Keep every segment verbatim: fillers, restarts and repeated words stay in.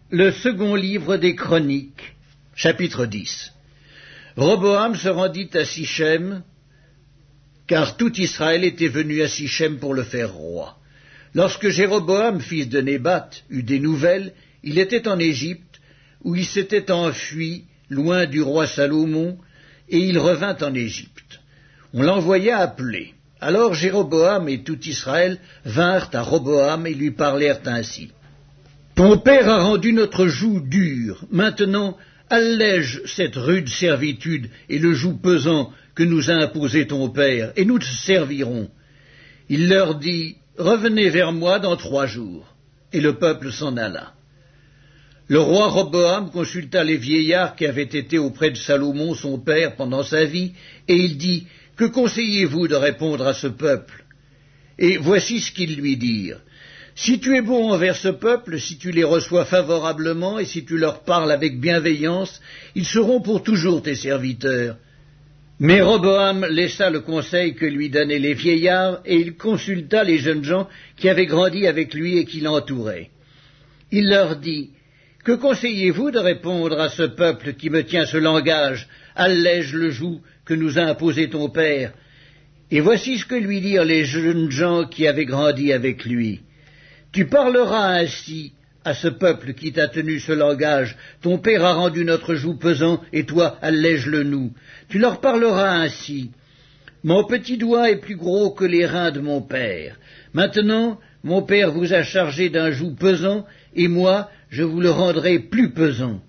Le second livre des Chroniques, chapitre dix. Roboam se rendit à Sichem, car tout Israël était venu à Sichem pour le faire roi. Lorsque Jéroboam, fils de Nébat, eut des nouvelles, il était en Égypte, où il s'était enfui, loin du roi Salomon, et il revint en Égypte. On l'envoya appeler. Alors Jéroboam et tout Israël vinrent à Roboam et lui parlèrent ainsi. « Ton père a rendu notre joug dur. Maintenant, allège cette rude servitude et le joug pesant que nous a imposé ton père, et nous te servirons. » Il leur dit, « Revenez vers moi dans trois jours. » Et le peuple s'en alla. Le roi Roboam consulta les vieillards qui avaient été auprès de Salomon, son père, pendant sa vie, et il dit, « Que conseillez-vous de répondre à ce peuple ?» Et voici ce qu'ils lui dirent. « Si tu es bon envers ce peuple, si tu les reçois favorablement, et si tu leur parles avec bienveillance, ils seront pour toujours tes serviteurs. » Mais Roboam laissa le conseil que lui donnaient les vieillards, et il consulta les jeunes gens qui avaient grandi avec lui et qui l'entouraient. Il leur dit, « Que conseillez-vous de répondre à ce peuple qui me tient ce langage, allège le joug que nous a imposé ton père ?» Et voici ce que lui dirent les jeunes gens qui avaient grandi avec lui. « Tu parleras ainsi à ce peuple qui t'a tenu ce langage, ton père a rendu notre joug pesant, et toi, allège-le nous. Tu leur parleras ainsi. Mon petit doigt est plus gros que les reins de mon père. Maintenant, mon père vous a chargé d'un joug pesant, et moi, je vous le rendrai plus pesant.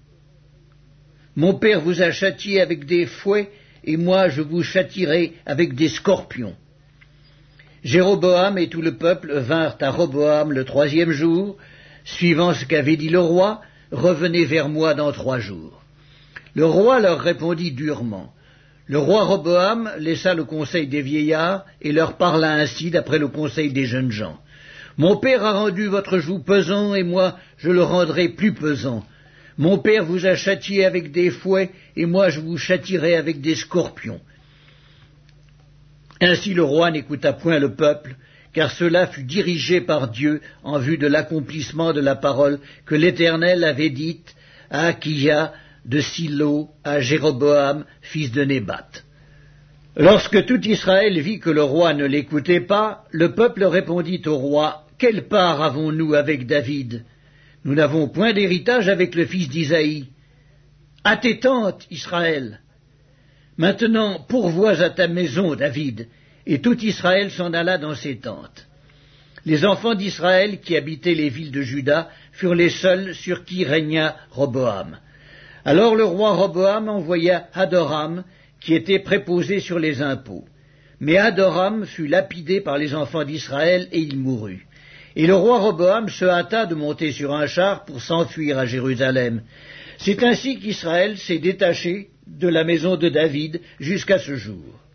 Mon père vous a châtié avec des fouets, et moi, je vous châtierai avec des scorpions. » Jéroboam et tout le peuple vinrent à Roboam le troisième jour, suivant ce qu'avait dit le roi, « Revenez vers moi dans trois jours. » Le roi leur répondit durement. Le roi Roboam laissa le conseil des vieillards et leur parla ainsi d'après le conseil des jeunes gens. « Mon père a rendu votre joug pesant, et moi je le rendrai plus pesant. Mon père vous a châtié avec des fouets, et moi je vous châtierai avec des scorpions. » Ainsi le roi n'écouta point le peuple, car cela fut dirigé par Dieu en vue de l'accomplissement de la parole que l'Éternel avait dite à Akiya de Silo à Jéroboam, fils de Nébat. Lorsque tout Israël vit que le roi ne l'écoutait pas, le peuple répondit au roi, « Quelle part avons-nous avec David? Nous n'avons point d'héritage avec le fils d'Isaïe. À tes tentes, Israël! Maintenant, pourvois à ta maison, David. » Et tout Israël s'en alla dans ses tentes. Les enfants d'Israël qui habitaient les villes de Juda furent les seuls sur qui régna Roboam. Alors le roi Roboam envoya Hadoram, qui était préposé sur les impôts. Mais Hadoram fut lapidé par les enfants d'Israël et il mourut. Et le roi Roboam se hâta de monter sur un char pour s'enfuir à Jérusalem. C'est ainsi qu'Israël s'est détaché de la maison de David jusqu'à ce jour.